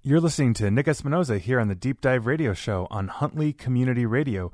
You're listening to Nick Espinoza here on the Deep Dive Radio Show on Huntley Community Radio,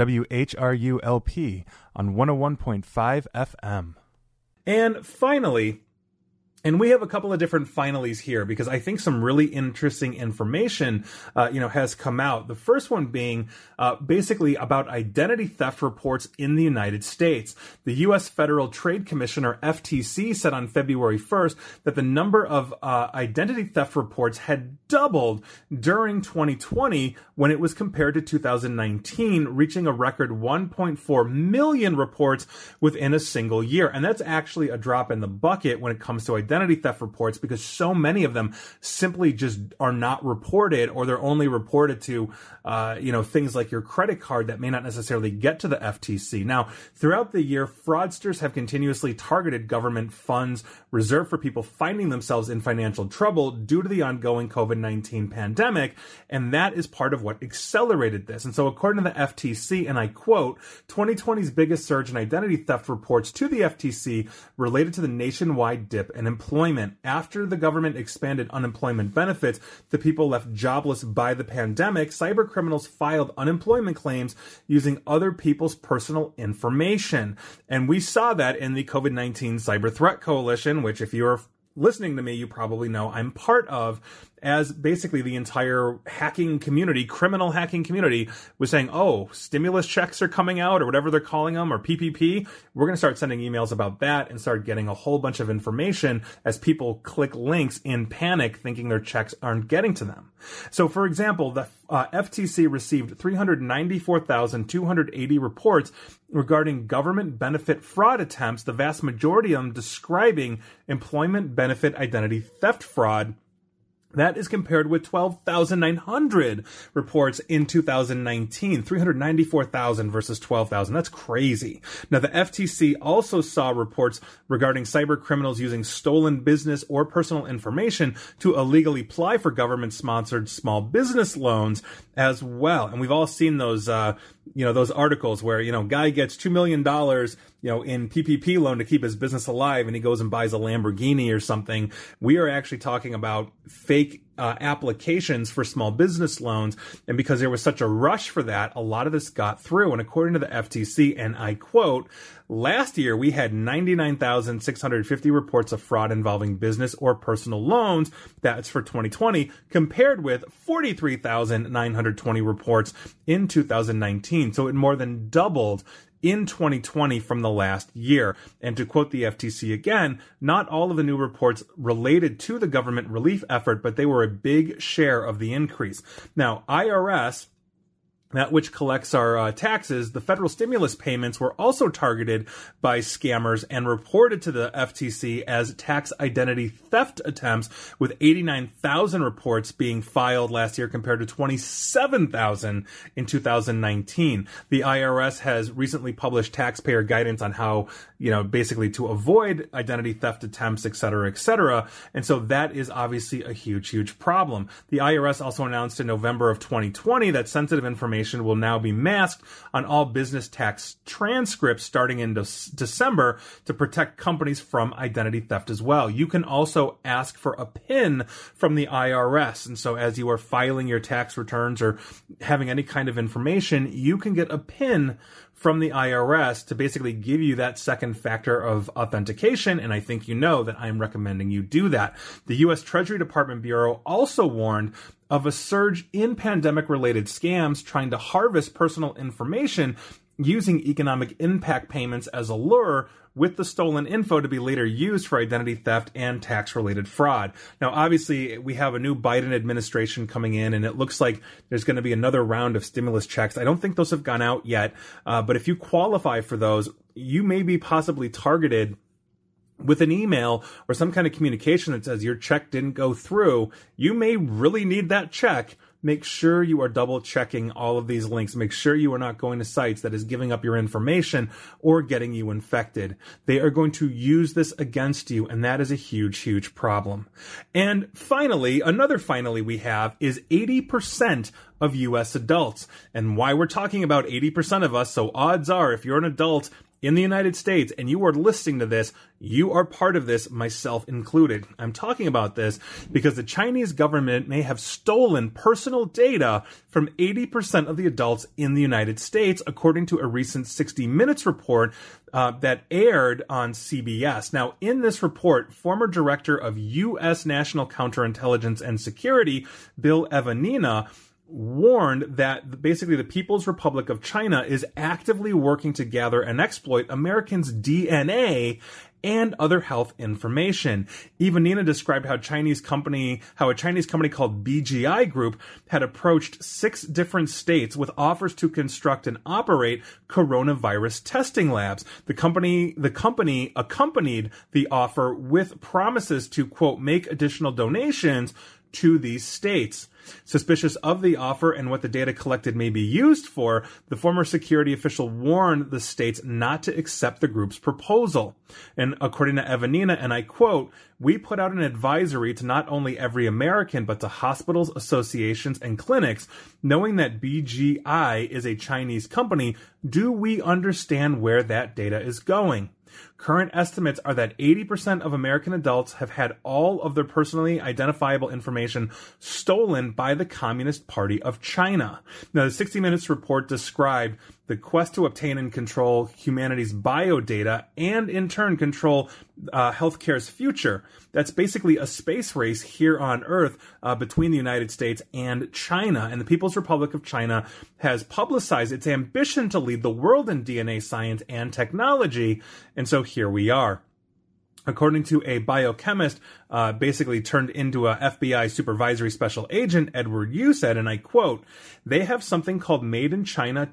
WHRULP, on 101.5 FM. And finally, and we have a couple of different finalies here because I think some really interesting information, has come out. The first one being basically about identity theft reports in the United States. The U.S. Federal Trade Commission, or FTC, said on February 1st that the number of identity theft reports had doubled during 2020 when it was compared to 2019, reaching a record 1.4 million reports within a single year. And that's actually a drop in the bucket when it comes to identity theft reports because so many of them simply just are not reported, or they're only reported to, things like your credit card that may not necessarily get to the FTC. Now, throughout the year, fraudsters have continuously targeted government funds reserved for people finding themselves in financial trouble due to the ongoing COVID-19 pandemic, and that is part of what accelerated this. And so according to the FTC, and I quote, 2020's biggest surge in identity theft reports to the FTC related to the nationwide dip in employment. After the government expanded unemployment benefits to people left jobless by the pandemic, cyber criminals filed unemployment claims using other people's personal information. And we saw that in the COVID-19 Cyber Threat Coalition, which if you're listening to me, you probably know I'm part of, as basically the entire hacking community, criminal hacking community, was saying, oh, stimulus checks are coming out, or whatever they're calling them, or PPP. We're going to start sending emails about that and start getting a whole bunch of information as people click links in panic, thinking their checks aren't getting to them. So, for example, the FTC received 394,280 reports regarding government benefit fraud attempts, the vast majority of them describing employment benefit identity theft fraud. That is compared with 12,900 reports in 2019, 394,000 versus 12,000. That's crazy. Now, the FTC also saw reports regarding cyber criminals using stolen business or personal information to illegally apply for government-sponsored small business loans as well. And we've all seen those, those articles where, guy gets $2 million, in PPP loan to keep his business alive, and he goes and buys a Lamborghini or something. We are actually talking about fake applications for small business loans. And because there was such a rush for that, a lot of this got through. And according to the FTC, and I quote, last year we had 99,650 reports of fraud involving business or personal loans. That's for 2020, compared with 43,920 reports in 2019. So it more than doubled in 2020 from the last year. And to quote the FTC again, not all of the new reports related to the government relief effort, but they were a big share of the increase. Now, IRS, that which collects our taxes, the federal stimulus payments were also targeted by scammers and reported to the FTC as tax identity theft attempts, with 89,000 reports being filed last year compared to 27,000 in 2019. The IRS has recently published taxpayer guidance on how, basically to avoid identity theft attempts, et cetera, et cetera. And so that is obviously a huge, huge problem. The IRS also announced in November of 2020 that sensitive information will now be masked on all business tax transcripts starting in December to protect companies from identity theft as well. You can also ask for a PIN from the IRS. And so as you are filing your tax returns or having any kind of information, you can get a PIN from the IRS to basically give you that second factor of authentication. And I think you know that I'm recommending you do that. The U.S. Treasury Department Bureau also warned of a surge in pandemic-related scams trying to harvest personal information using economic impact payments as a lure, with the stolen info to be later used for identity theft and tax-related fraud. Now, obviously, we have a new Biden administration coming in, and it looks like there's going to be another round of stimulus checks. I don't think those have gone out yet, but if you qualify for those, you may be possibly targeted with an email or some kind of communication that says your check didn't go through. You may really need that check. Make sure you are double checking all of these links. Make sure you are not going to sites that is giving up your information or getting you infected. They are going to use this against you, and that is a huge, huge problem. And finally, another finally we have is 80% of U.S. adults. And why we're talking about 80% of us, so odds are if you're an adult in the United States and you are listening to this, you are part of this, myself included. I'm talking about this because the Chinese government may have stolen personal data from 80% of the adults in the United States, according to a recent 60 Minutes report that aired on CBS. Now, in this report, former director of U.S. National Counterintelligence and Security, Bill Evanina, warned that basically the People's Republic of China is actively working to gather and exploit Americans' DNA and other health information. Evanina described how a Chinese company called BGI Group had approached 6 different states with offers to construct and operate coronavirus testing labs. The company accompanied the offer with promises to, quote, make additional donations to these states. Suspicious of the offer and what the data collected may be used for, the former security official warned the states not to accept the group's proposal. And according to Evanina, and I quote, "We put out an advisory to not only every American, but to hospitals, associations, and clinics, knowing that BGI is a Chinese company. Do we understand where that data is going? Current estimates are that 80% of American adults have had all of their personally identifiable information stolen by the Communist Party of China." Now, the 60 Minutes report described the quest to obtain and control humanity's biodata and in turn control healthcare's future. That's basically a space race here on Earth between the United States and China. And the People's Republic of China has publicized its ambition to lead the world in DNA science and technology. And so here we are. According to a biochemist, basically turned into a FBI supervisory special agent, Edward Yu said, and I quote, "They have something called Made in China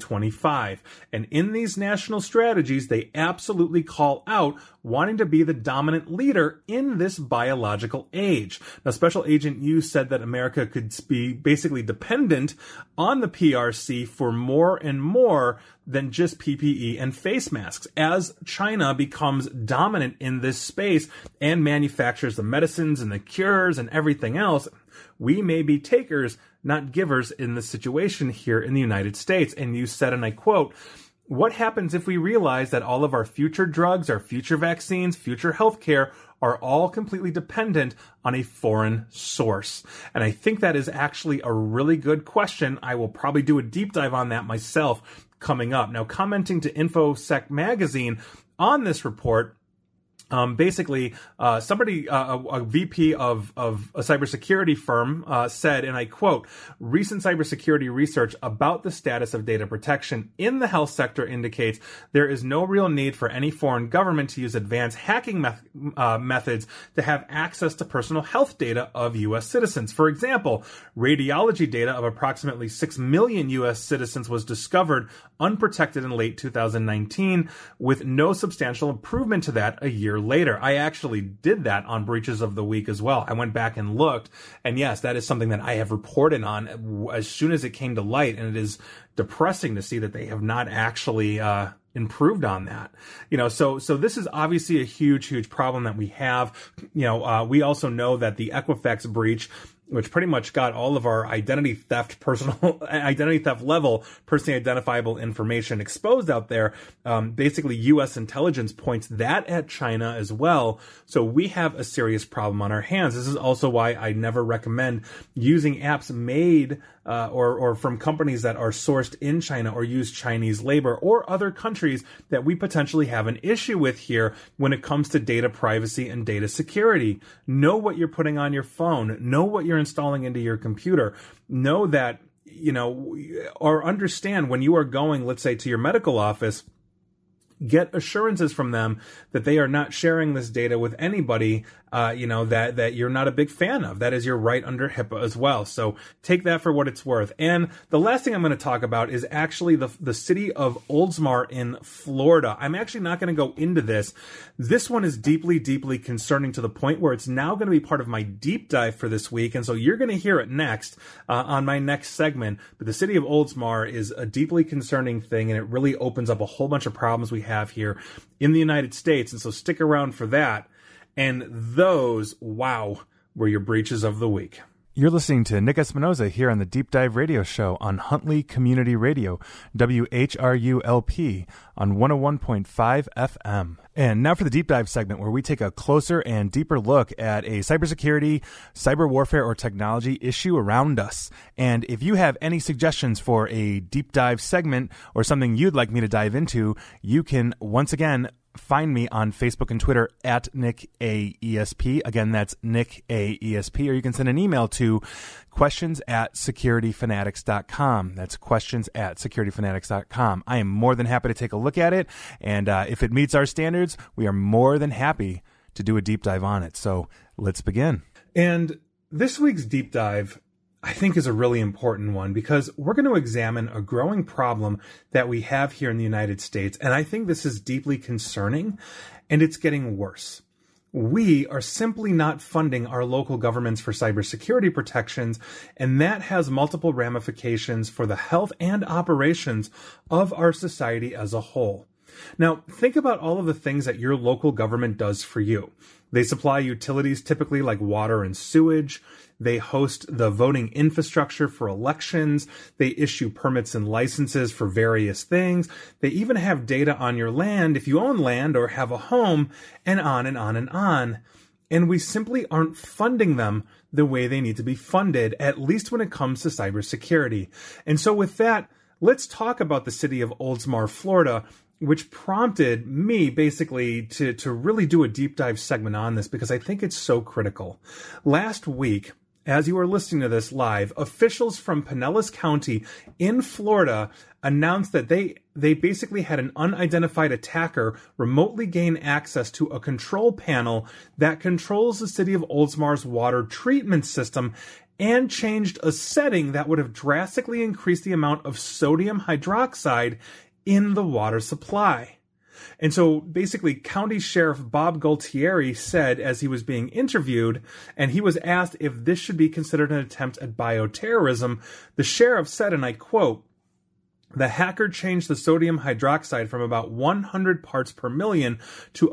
2025. And in these national strategies, they absolutely call out wanting to be the dominant leader in this biological age." Now, Special Agent Yu said that America could be basically dependent on the PRC for more and more than just PPE and face masks. As China becomes dominant in this space and manufactures the medicines and the cures and everything else, we may be takers, not givers in this situation here in the United States. And you said, and I quote, "What happens if we realize that all of our future drugs, our future vaccines, future healthcare are all completely dependent on a foreign source?" And I think that is actually a really good question. I will probably do a deep dive on that myself coming up. Now, commenting to InfoSec magazine on this report, basically, somebody, a VP of a cybersecurity firm, said, and I quote, "Recent cybersecurity research about the status of data protection in the health sector indicates there is no real need for any foreign government to use advanced hacking methods to have access to personal health data of U.S. citizens. For example, radiology data of approximately 6 million U.S. citizens was discovered unprotected in late 2019, with no substantial improvement to that a year later." I actually did that on Breaches of the Week as well. I went back and looked, and yes, that is something that I have reported on as soon as it came to light, and it is depressing to see that they have not actually improved on that. So this is obviously a huge problem that we have. We also know that the Equifax breach, which pretty much got all of our identity theft level, personally identifiable information exposed out there. Basically, U.S. intelligence points that at China as well. So we have a serious problem on our hands. This is also why I never recommend using apps made or from companies that are sourced in China or use Chinese labor or other countries that we potentially have an issue with here when it comes to data privacy and data security. Know what you're putting on your phone. Know what you're installing into your computer. Know that, or understand when you are going, let's say, to your medical office, get assurances from them that they are not sharing this data with anybody, that you're not a big fan of. That is your right under HIPAA as well. So take that for what it's worth. And the last thing I'm going to talk about is actually the city of Oldsmar in Florida. I'm actually not going to go into this. This one is deeply concerning to the point where it's now going to be part of my deep dive for this week. And so you're going to hear it next on my next segment. But the city of Oldsmar is a deeply concerning thing, and it really opens up a whole bunch of problems we have here in the United States. And so stick around for that. And those, wow, were your breaches of the week. You're listening to Nick Espinoza here on the Deep Dive Radio Show on Huntley Community Radio, WHRU-LP on 101.5 FM. And now for the Deep Dive segment, where we take a closer and deeper look at a cybersecurity, cyber warfare, or technology issue around us. And if you have any suggestions for a Deep Dive segment or something you'd like me to dive into, you can once again find me on Facebook and Twitter at NickAESP. Again, that's NickAESP. Or you can send an email to questions@securityfanatics.com. That's questions@securityfanatics.com. I am more than happy to take a look at it. And if it meets our standards, we are more than happy to do a deep dive on it. So let's begin. And this week's deep dive, I think, is a really important one because we're going to examine a growing problem that we have here in the United States. And I think this is deeply concerning, and it's getting worse. We are simply not funding our local governments for cybersecurity protections, and that has multiple ramifications for the health and operations of our society as a whole. Now, think about all of the things that your local government does for you. They supply utilities typically like water and sewage. They host the voting infrastructure for elections. They issue permits and licenses for various things. They even have data on your land if you own land or have a home, and on and on and on. And we simply aren't funding them the way they need to be funded, at least when it comes to cybersecurity. And so with that, let's talk about the city of Oldsmar, Florida, which prompted me basically to really do a deep dive segment on this because I think it's so critical. Last week, as you are listening to this live, officials from Pinellas County in Florida announced that they basically had an unidentified attacker remotely gain access to a control panel that controls the city of Oldsmar's water treatment system and changed a setting that would have drastically increased the amount of sodium hydroxide in the water supply. And so basically, County Sheriff Bob Gualtieri said as he was being interviewed, and he was asked if this should be considered an attempt at bioterrorism, the sheriff said, and I quote, "The hacker changed the sodium hydroxide from about 100 parts per million to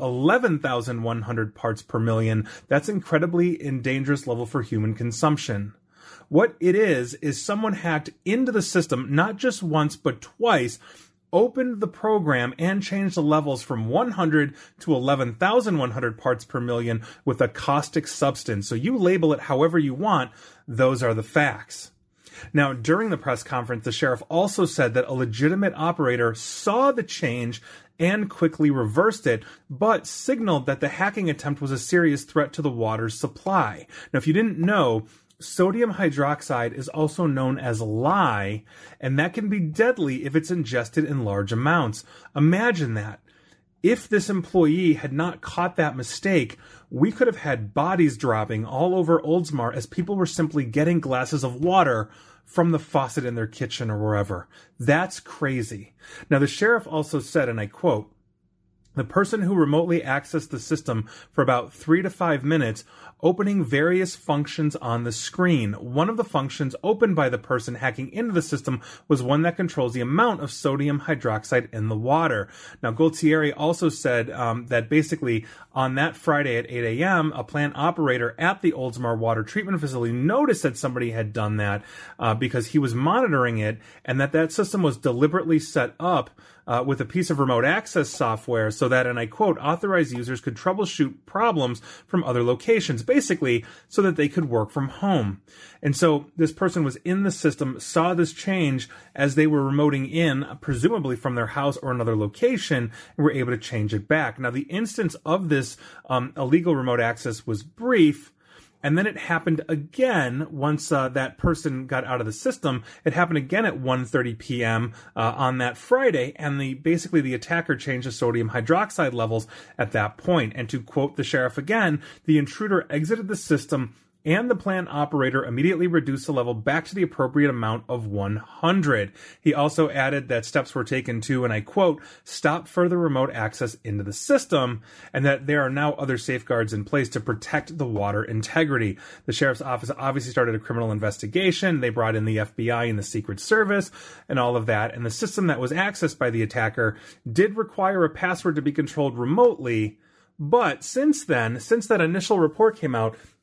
11,100 parts per million. That's incredibly dangerous level for human consumption." What it is someone hacked into the system, not just once, but twice, opened the program and changed the levels from 100 to 11,100 parts per million with a caustic substance. So you label it however you want. Those are the facts. Now, during the press conference, the sheriff also said that a legitimate operator saw the change and quickly reversed it, but signaled that the hacking attempt was a serious threat to the water's supply. Now, if you didn't know, sodium hydroxide is also known as lye, and that can be deadly if it's ingested in large amounts. Imagine that. If this employee had not caught that mistake, we could have had bodies dropping all over Oldsmar as people were simply getting glasses of water from the faucet in their kitchen or wherever. That's crazy. Now, the sheriff also said, and I quote, "The person who remotely accessed the system for about 3 to 5 minutes, opening various functions on the screen. One of the functions opened by the person hacking into the system was one that controls the amount of sodium hydroxide in the water." Now, Gualtieri also said that basically on that Friday at 8 a.m., a plant operator at the Oldsmar water treatment facility noticed that somebody had done that because he was monitoring it, and that system was deliberately set up with a piece of remote access software so that, and I quote, "authorized users could troubleshoot problems from other locations," basically so that they could work from home. And so this person was in the system, saw this change as they were remoting in, presumably from their house or another location, and were able to change it back. Now, the instance of this illegal remote access was brief, and then it happened again once that person got out of the system. It happened again at 1:30 p.m. On that Friday, and basically the attacker changed the sodium hydroxide levels at that point. And to quote the sheriff again, "The intruder exited the system and the plant operator immediately reduced the level back to the appropriate amount of 100. He also added that steps were taken to, and I quote, "stop further remote access into the system," and that there are now other safeguards in place to protect the water integrity. The sheriff's office obviously started a criminal investigation. They brought in the FBI and the Secret Service and all of that, and the system that was accessed by the attacker did require a password to be controlled remotely. But since then, since that initial report came out,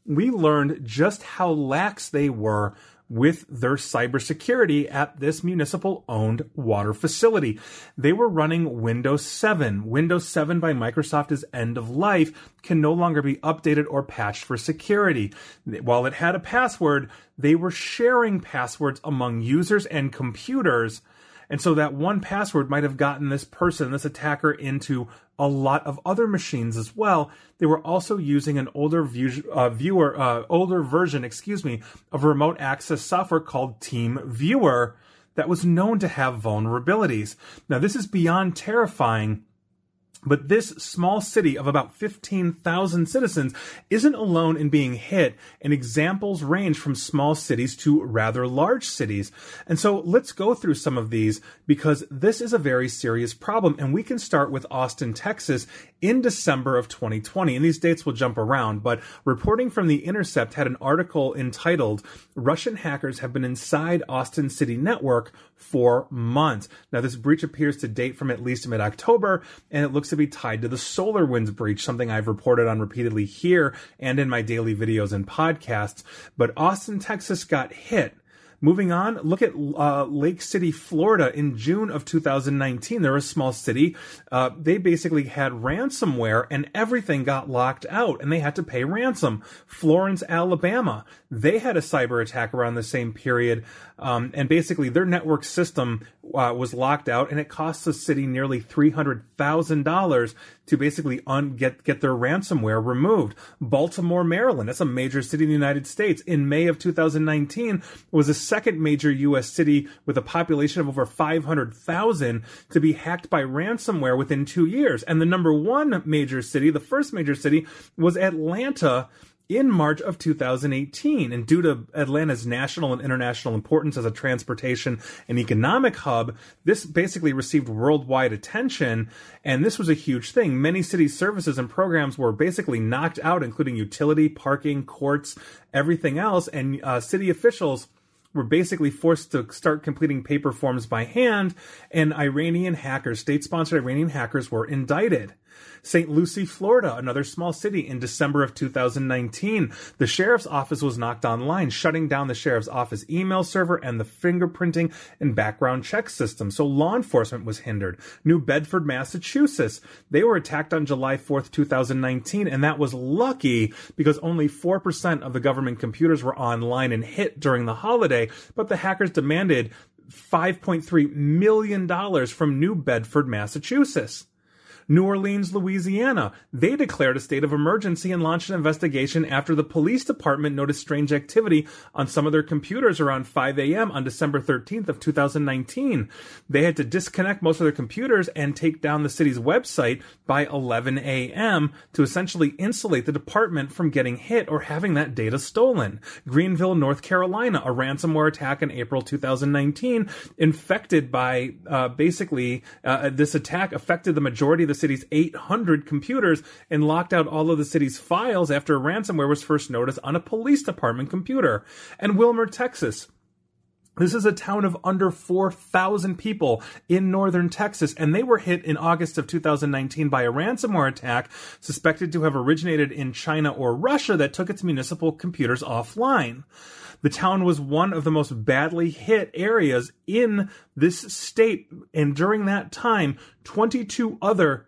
we learned just how lax they were with their cybersecurity at this municipal-owned water facility. They were running Windows 7. Windows 7 by Microsoft is end of life, can no longer be updated or patched for security. While it had a password, they were sharing passwords among users and computers. And so that one password might have gotten this attacker, into a lot of other machines as well. They were also using an older version of remote access software called TeamViewer that was known to have vulnerabilities. Now, this is beyond terrifying. But this small city of about 15,000 citizens isn't alone in being hit, and examples range from small cities to rather large cities. And so let's go through some of these, because this is a very serious problem. And we can start with Austin, Texas in December of 2020. And these dates will jump around, but reporting from The Intercept had an article entitled, "Russian Hackers Have Been Inside Austin City Network for Months." Now, this breach appears to date from at least mid-October, and it looks to be tied to the SolarWinds breach, something I've reported on repeatedly here and in my daily videos and podcasts. But Austin, Texas got hit. Moving on, look at Lake City, Florida in June of 2019. They're a small city. They basically had ransomware and everything got locked out and they had to pay ransom. Florence, Alabama, they had a cyber attack around the same period. And basically their network system was locked out, and it cost the city nearly $300,000 to basically get their ransomware removed. Baltimore, Maryland, that's a major city in the United States. In May of 2019, was the second major U.S. city with a population of over 500,000 to be hacked by ransomware within 2 years. And the number one major city, the first major city, was Atlanta in March of 2018. And due to Atlanta's national and international importance as a transportation and economic hub, this basically received worldwide attention, and this was a huge thing. Many city services and programs were basically knocked out, including utility, parking, courts, everything else, and city officials were basically forced to start completing paper forms by hand, and Iranian hackers, state-sponsored Iranian hackers, were indicted. St. Lucie, Florida, another small city, in December of 2019, the sheriff's office was knocked online, shutting down the sheriff's office email server and the fingerprinting and background check system. So law enforcement was hindered. New Bedford, Massachusetts, they were attacked on July 4th, 2019, and that was lucky because only 4% of the government computers were online and hit during the holiday, but the hackers demanded $5.3 million from New Bedford, Massachusetts. New Orleans, Louisiana, they declared a state of emergency and launched an investigation after the police department noticed strange activity on some of their computers around 5 a.m. on December 13th of 2019. They had to disconnect most of their computers and take down the city's website by 11 a.m. to essentially insulate the department from getting hit or having that data stolen. Greenville, North Carolina, a ransomware attack in April 2019 infected by this attack affected the majority of the city's 800 computers and locked out all of the city's files after ransomware was first noticed on a police department computer. And Wilmer, Texas. This is a town of under 4,000 people in northern Texas, and they were hit in August of 2019 by a ransomware attack suspected to have originated in China or Russia that took its municipal computers offline. The town was one of the most badly hit areas in this state, and during that time, 22 other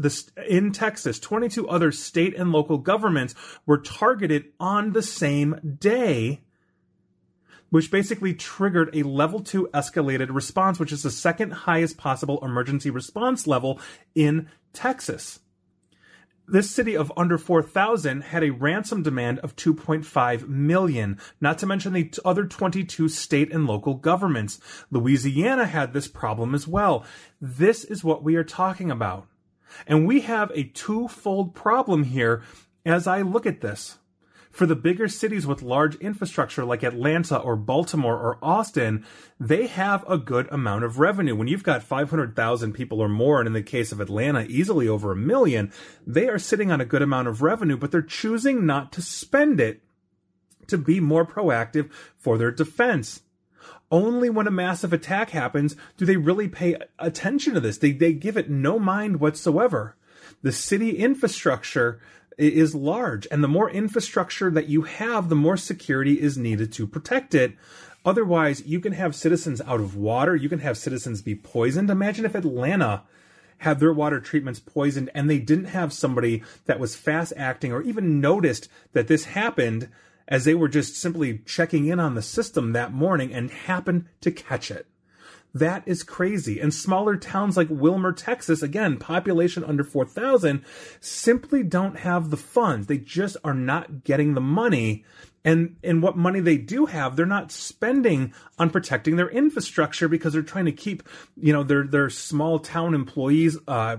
state and local governments were targeted on the same day, which basically triggered a level 2 escalated response, which is the second highest possible emergency response level in Texas. This city of under 4,000 had a ransom demand of $2.5 million, not to mention the other 22 state and local governments. Louisiana had this problem as well. This is what we are talking about. And we have a twofold problem here as I look at this. For the bigger cities with large infrastructure like Atlanta or Baltimore or Austin, they have a good amount of revenue. When you've got 500,000 people or more, and in the case of Atlanta, easily over 1 million, they are sitting on a good amount of revenue, but they're choosing not to spend it to be more proactive for their defense. Only when a massive attack happens do they really pay attention to this. They give it no mind whatsoever. The city infrastructure is large. And the more infrastructure that you have, the more security is needed to protect it. Otherwise, you can have citizens out of water. You can have citizens be poisoned. Imagine if Atlanta had their water treatments poisoned and they didn't have somebody that was fast acting or even noticed that this happened as they were just simply checking in on the system that morning and happened to catch it. That is crazy. And smaller towns like Wilmer, Texas, again, population under 4,000, simply don't have the funds. They just are not getting the money. And what money they do have, they're not spending on protecting their infrastructure because they're trying to keep, their small town employees,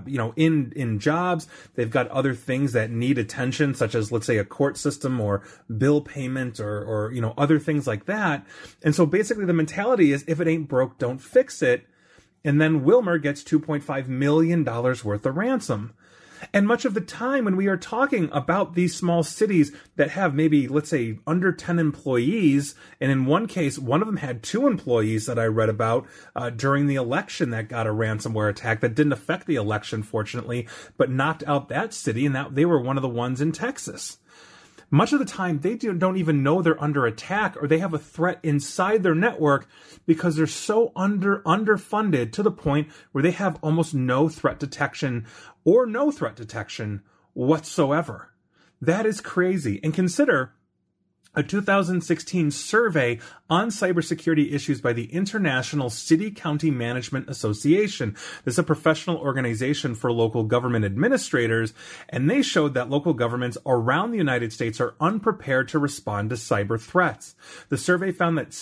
in jobs. They've got other things that need attention, such as, let's say, a court system or bill payment or other things like that. And so basically the mentality is if it ain't broke, don't fix it. And then Wilmer gets $2.5 million worth of ransom. And much of the time when we are talking about these small cities that have maybe, let's say, under 10 employees, and in one case, one of them had 2 employees that I read about during the election that got a ransomware attack that didn't affect the election, fortunately, but knocked out that city, and that they were one of the ones in Texas. Much of the time, they don't even know they're under attack or they have a threat inside their network because they're so underfunded to the point where they have almost no threat detection or no threat detection whatsoever. That is crazy. And consider a 2016 survey on cybersecurity issues by the International City-County Management Association. This is a professional organization for local government administrators, and they showed that local governments around the United States are unprepared to respond to cyber threats. The survey found that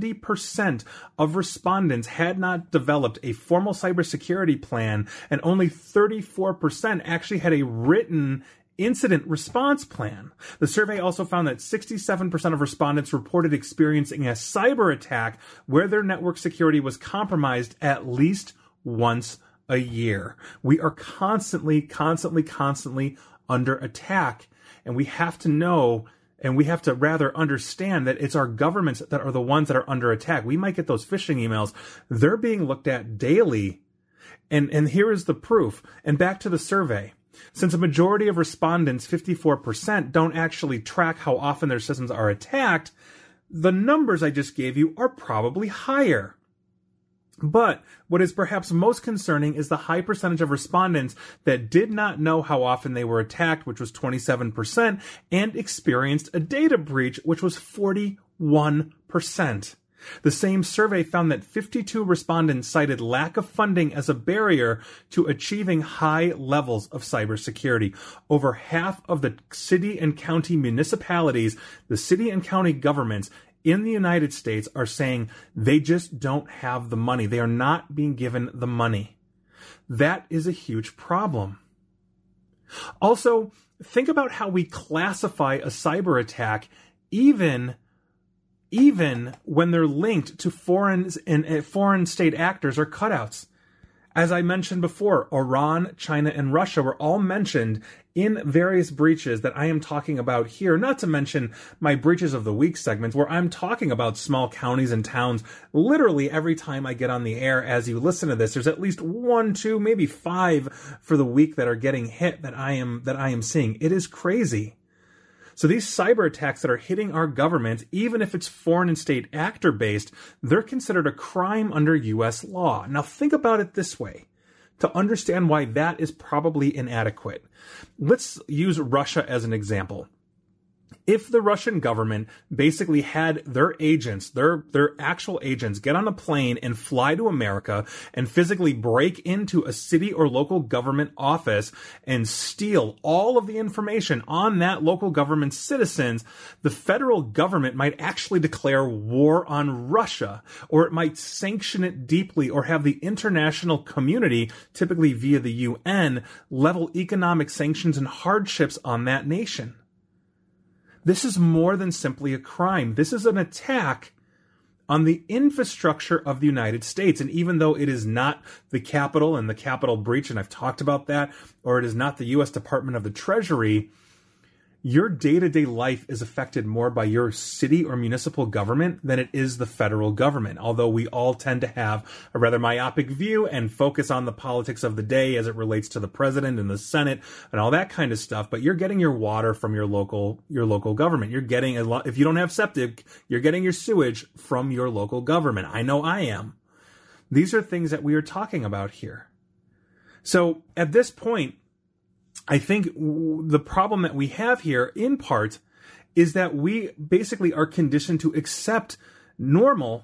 70% of respondents had not developed a formal cybersecurity plan, and only 34% actually had a written incident response plan. The survey also found that 67% of respondents reported experiencing a cyber attack where their network security was compromised at least once a year. We are constantly under attack, and we have to know, and we have to rather understand that it's our governments that are the ones that are under attack. We might get those phishing emails. They're being looked at daily. And here is the proof. And back to the survey. Since a majority of respondents, 54%, don't actually track how often their systems are attacked, the numbers I just gave you are probably higher. But what is perhaps most concerning is the high percentage of respondents that did not know how often they were attacked, which was 27%, and experienced a data breach, which was 41%. The same survey found that 52 respondents cited lack of funding as a barrier to achieving high levels of cybersecurity. Over half of the city and county municipalities, the city and county governments in the United States are saying they just don't have the money. They are not being given the money. That is a huge problem. Also, think about how we classify a cyber attack even when they're linked to foreign state actors or cutouts. As I mentioned before, Iran, China, and Russia were all mentioned in various breaches that I am talking about here, not to mention my breaches of the week segments where I'm talking about small counties and towns. Literally every time I get on the air, as you listen to this, there's at least 1, 2, maybe 5 for the week that are getting hit that I am seeing. It is crazy. So these cyber attacks that are hitting our government, even if it's foreign and state actor based, they're considered a crime under U.S. law. Now think about it this way, to understand why that is probably inadequate. Let's use Russia as an example. If the Russian government basically had their agents, their actual agents, get on a plane and fly to America and physically break into a city or local government office and steal all of the information on that local government's citizens, the federal government might actually declare war on Russia, or it might sanction it deeply or have the international community, typically via the UN, level economic sanctions and hardships on that nation. This is more than simply a crime. This is an attack on the infrastructure of the United States. And even though it is not the Capitol and the Capitol breach, and I've talked about that, or it is not the U.S. Department of the Treasury, your day-to-day life is affected more by your city or municipal government than it is the federal government, although we all tend to have a rather myopic view and focus on the politics of the day as it relates to the president and the Senate and all that kind of stuff. But you're getting your water from your local government. You're getting a lot. If you don't have septic, you're getting your sewage from your local government. I know I am. These are things that we are talking about here. So at this point, I think the problem that we have here, in part, is that we basically are conditioned to accept normal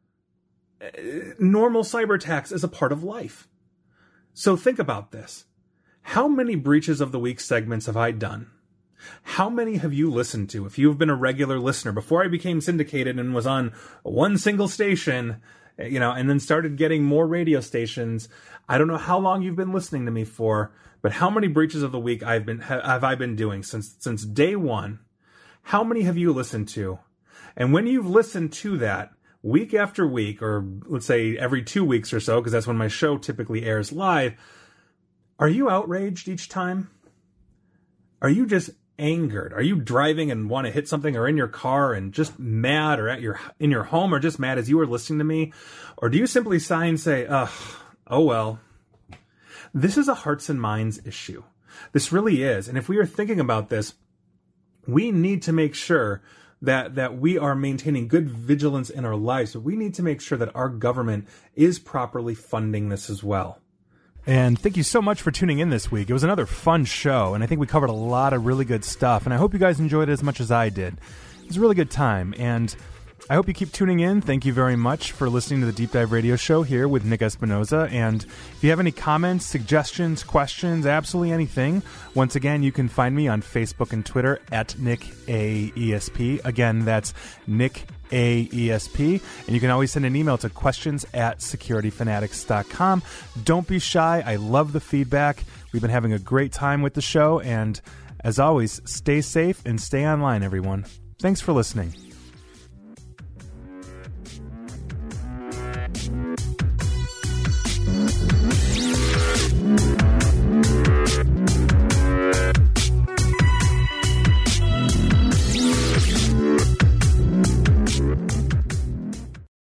cyber attacks as a part of life. So think about this. How many Breaches of the Week segments have I done? How many have you listened to? If you've been a regular listener, before I became syndicated and was on one single station, and then started getting more radio stations, I don't know how long you've been listening to me for, but how many Breaches of the Week have I been doing since day one? How many have you listened to? And when you've listened to that week after week, or let's say every 2 weeks or so, because that's when my show typically airs live, are you outraged each time? Are you just angered? Are you driving and want to hit something, or in your car and just mad, or in your home, or just mad as you were listening to me? Or do you simply sigh and say, oh well? This is a hearts and minds issue. This really is. And if we are thinking about this, we need to make sure that we are maintaining good vigilance in our lives. But we need to make sure that our government is properly funding this as well. And thank you so much for tuning in this week. It was another fun show, and I think we covered a lot of really good stuff, and I hope you guys enjoyed it as much as I did. It was a really good time, and I hope you keep tuning in. Thank you very much for listening to the Deep Dive Radio Show here with Nick Espinoza. And if you have any comments, suggestions, questions, absolutely anything, once again, you can find me on Facebook and Twitter at NickAESP. Again, that's Nick AESP, and you can always send an email to questions@securityfanatics.com. Don't be shy. I love the feedback. We've been having a great time with the show, and as always, stay safe and stay online, everyone. Thanks for listening.